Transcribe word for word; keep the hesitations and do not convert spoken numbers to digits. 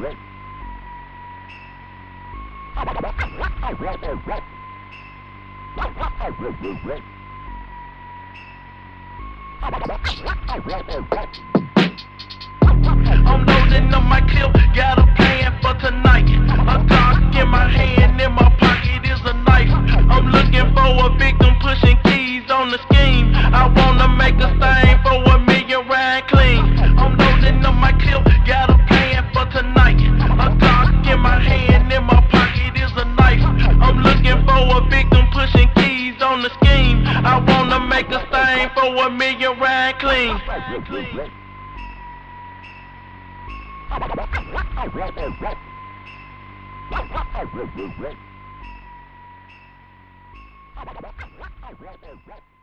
I'm loading up my clip, got a plan for tonight. A Glock in my hand, in my pocket is a knife. I'm looking for a victim, pushing keys on the scheme. I wanna make a stain for a million ride clean. I'm loading up my clip, got a plan for tonight. A Glock in my hand, in my pocket is a knife. I'm looking for a victim, pushing keys on the scheme. I wanna make a stain for a million ride clean. Right.